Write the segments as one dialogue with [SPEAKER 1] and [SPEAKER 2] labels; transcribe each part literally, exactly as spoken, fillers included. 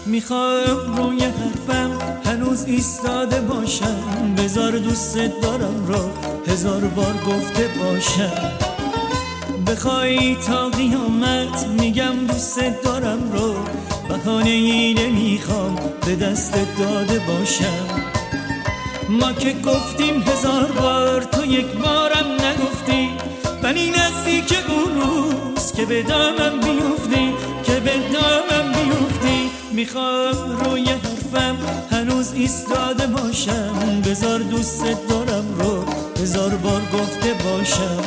[SPEAKER 1] میخوام روی حرفم هنوز ایستاده باشم، بذار دوست دارم رو هزار بار گفته باشم. بخوای تا قیامت میگم دوست دارم رو، بهانه ای نمیخوام به دست داده باشم. ما که گفتیم هزار بار، تو یک بارم نگفتی، ولی نزدیک اون روز که به دامم بیفتی، که به دامم بیفتی. میخوام روی حرفم هنوز ایستاده باشم، بذار دوست دارم رو هزار بار گفته باشم.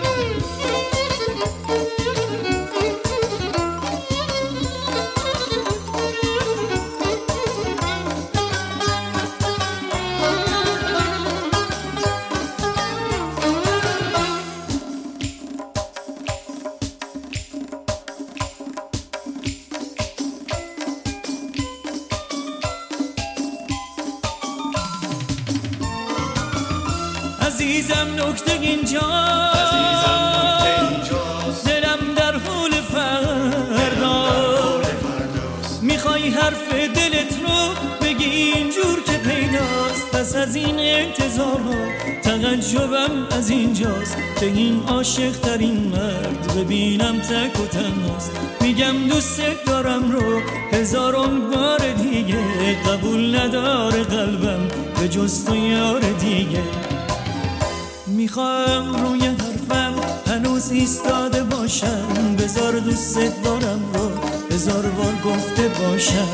[SPEAKER 1] عزیزم نکته اینجاست، دلم در حول فرداست. میخوای حرف دلت رو بگی اینجور که پیداست، پس از این انتظارها تعجبم از اینجاست که این عاشق ترین مرد ببینم تک و تنهاست. میگم دوست دارم رو هزاران بار دیگه، قبول نداره قلبم به جز تو یار دیگه. میخوام روی حرفم هنوز ایستاده باشم، بذار دوست دارم رو هزار بار گفته باشم.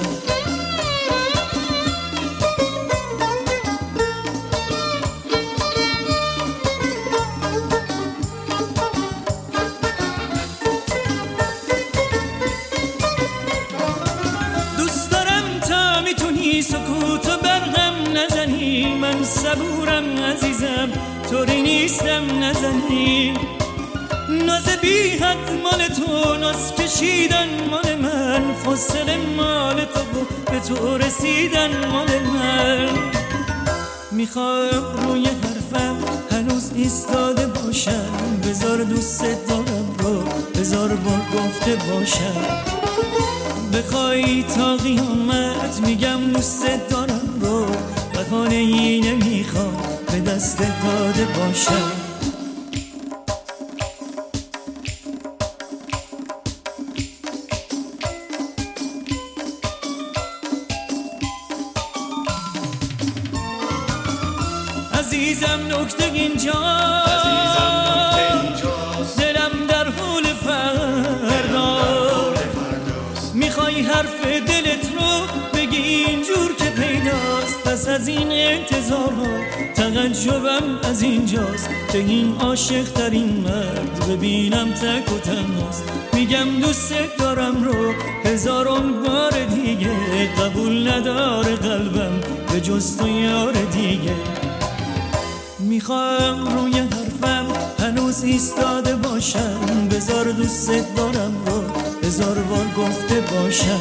[SPEAKER 1] دوست دارم تا میتونی سکوتو برهم نزنی، من صبورم عزیزم طوری نیستم نزنی. ناز بی حد مال تو، ناز کشیدن مال من، فاصله مال تو و به تو رسیدن مال من. میخوام روی حرفم هنوز ایستاده باشم، بذار دوست دارم رو هزار بار گفته باشم. بخوای تا قیامت میگم دوست دارم رو، بهانه ای نمیخوام به دست داده باشم. عزیزم نکته اینجاست، دلم در حول فرداست. میخوای حرف دلت رو بگی اینجور که پیداست، پس از این انتظارها تعجبم از اینجاست که این عاشق ترین مرد ببینم تک و تنهاست. میگم دوست دارم رو هزاران بار دیگه، قبول نداره قلبم به جز تو یار دیگه. میخوام روی حرفم هنوز ایستاده باشم، بذار دوست دارم رو هزار بار گفته باشم.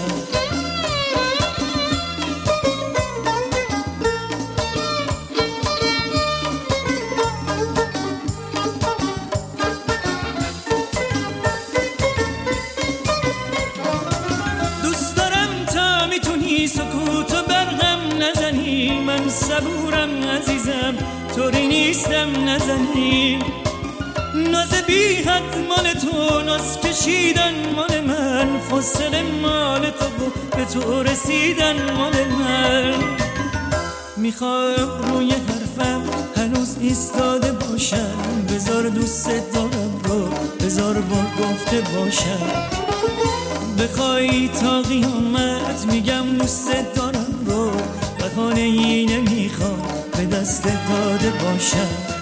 [SPEAKER 1] دوست دارم تا میتونی سکوتو برهم نزنی، من صبورم عزیزم طوری نیستم نزنی. ناز بی حد مال تو، ناز کشیدن مال من، فاصله مال تو و به تو رسیدن مال من. میخوام روی حرفم هنوز ایستاده باشم، بذار دوست دارم رو هزار بار گفته باشم. بخوای تا قیامت میگم دوست دارم رو، بهانه ای نمیخوام به دست داده باشم.